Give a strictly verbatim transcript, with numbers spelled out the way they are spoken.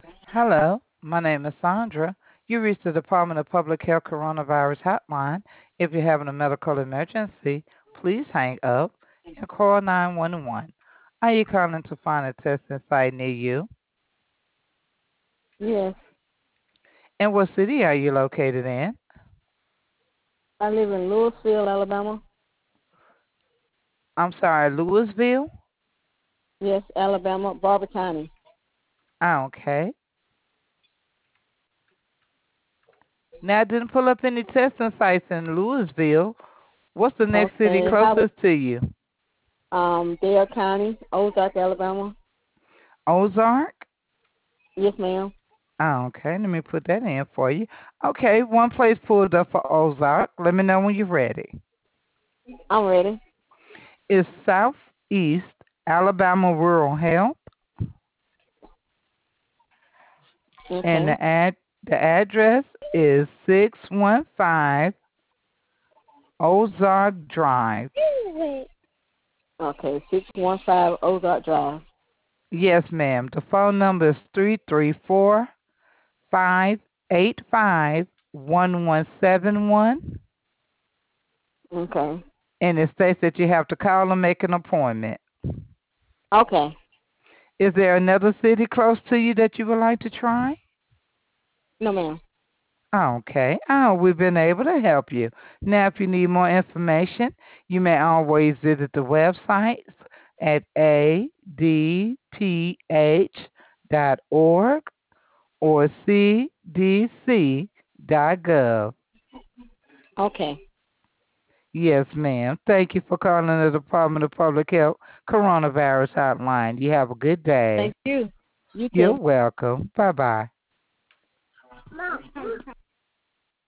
Hello, my name is Sandra. You reached the Department of Public Health Coronavirus Hotline. If you're having a medical emergency, please hang up and call nine one one. Are you calling to find a testing site near you? Yes, And what city are you located in? I live in Louisville, Alabama. I'm sorry, Louisville? Yes, Alabama, Barber County. Okay. Now, I didn't pull up any testing sites in Louisville. What's the next city Okay, how closest to you? um Dale County, Ozark, Alabama. Ozark? Yes, ma'am. Okay, let me put that in for you. Okay, one place pulled up for Ozark. Let me know when you're ready. I'm ready. It's Southeast Alabama Rural Health, and Okay. the ad the address is six one five Ozark Drive. Okay, six one five Ozark Drive. Yes, ma'am. The phone number is three three four five eight five one one seven one, Okay. and it states that you have to call and make an appointment. Okay. Is there another city close to you that you would like to try? No, ma'am. Okay. Oh, we've been able to help you. Now, if you need more information, you may always visit the website at a d p h dot org or c d c dot gov. Okay. Yes, ma'am. Thank you for calling the Department of Public Health Coronavirus Hotline. You have a good Thank day. you. You You're too. welcome. Bye bye.